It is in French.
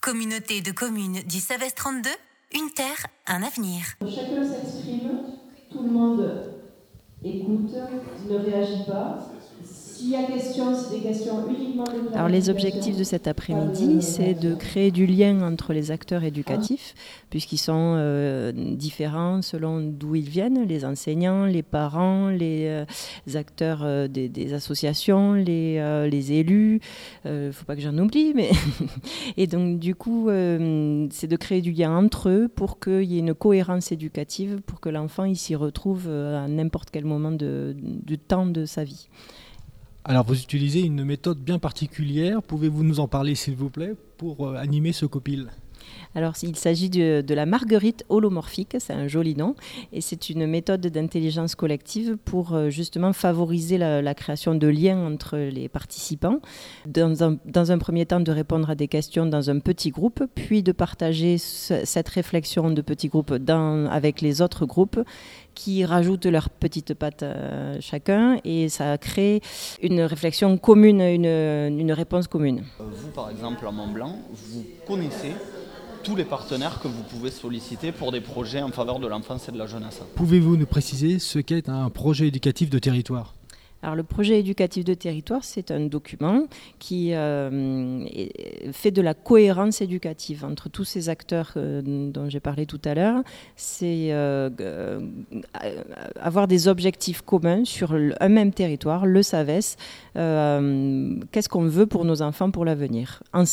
Communauté de communes du Savès 32, une terre, un avenir. Chacun s'exprime, tout le monde écoute, ne réagit pas. S'il y a question, c'est des questions uniquement de clarification. Alors les objectifs de cet après-midi, c'est de créer du lien entre les acteurs éducatifs, puisqu'ils sont différents selon d'où ils viennent, les enseignants, les parents, les acteurs des associations, les élus, faut pas que j'en oublie, mais et donc du coup, c'est de créer du lien entre eux pour qu'il y ait une cohérence éducative, pour que l'enfant il s'y retrouve à n'importe quel moment du temps de sa vie. Alors vous utilisez une méthode bien particulière, pouvez-vous nous en parler s'il vous plaît, pour animer ce copil ? Alors, il s'agit de la marguerite holomorphique, c'est un joli nom, et c'est une méthode d'intelligence collective pour justement favoriser la création de liens entre les participants. Dans un premier temps, de répondre à des questions dans un petit groupe, puis de partager cette réflexion de petit groupe avec les autres groupes qui rajoutent leur petite patte chacun, et ça crée une réflexion commune, une réponse commune. Vous, par exemple, à Mont-Blanc, vous connaissez tous les partenaires que vous pouvez solliciter pour des projets en faveur de l'enfance et de la jeunesse. Pouvez-vous nous préciser ce qu'est un projet éducatif de territoire ? Alors, le projet éducatif de territoire, c'est un document qui fait de la cohérence éducative entre tous ces acteurs dont j'ai parlé tout à l'heure. C'est avoir des objectifs communs sur un même territoire, le Savès. Qu'est-ce qu'on veut pour nos enfants pour l'avenir, ensemble ?